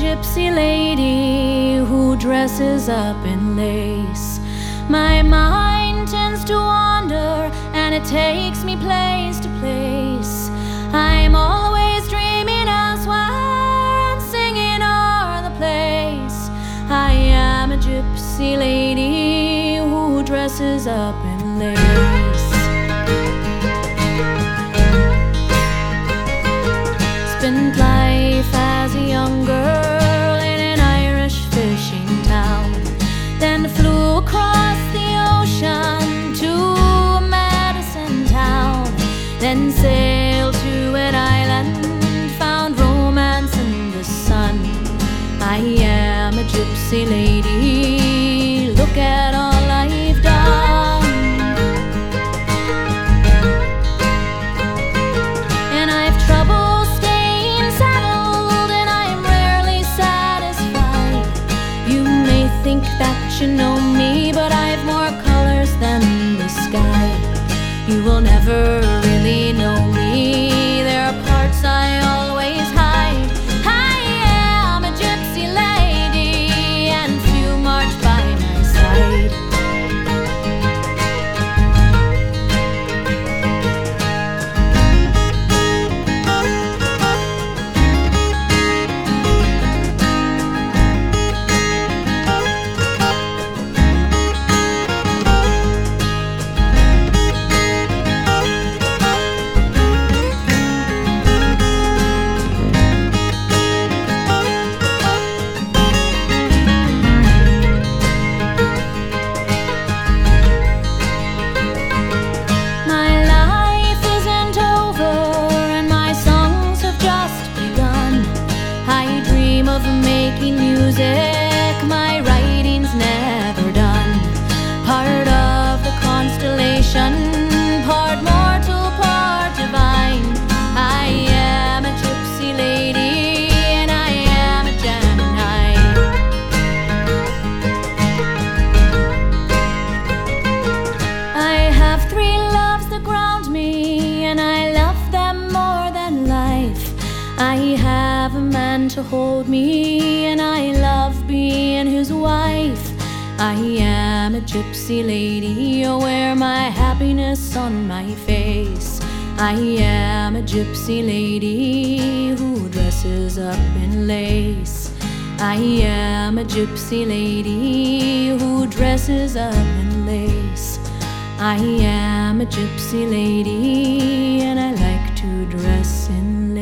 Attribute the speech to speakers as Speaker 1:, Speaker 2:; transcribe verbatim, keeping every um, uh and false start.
Speaker 1: gypsy lady who dresses up in lace. My mind tends to wander and it takes me place to place. I'm always dreaming elsewhere and singing o'er the place. I am a gypsy lady who dresses up in lace. Spent life as a young girl in an Irish fishing town, then flew across the ocean to a Medicine town, then sailed to an island, found romance in the sun. I am a gypsy lady, look at all I've done. And I've trouble staying settled, and I'm rarely satisfied. You may think that you know me, but I've more colors than the sky. You will never really know me, there are parts I always hide. I am a gypsy lady, and few march by my side. Of making music, my writing's never done. Part of the constellation, part mortal, part divine. I am a gypsy lady, and I am a Gemini. I have three loves that ground me, and I love them more than life. I have a man to hold me, and I love being his wife. I am a gypsy lady, I wear my happiness on my face. I am a gypsy lady who dresses up in lace. I am a gypsy lady who dresses up in lace. I am a gypsy lady, and I like to dress in lace.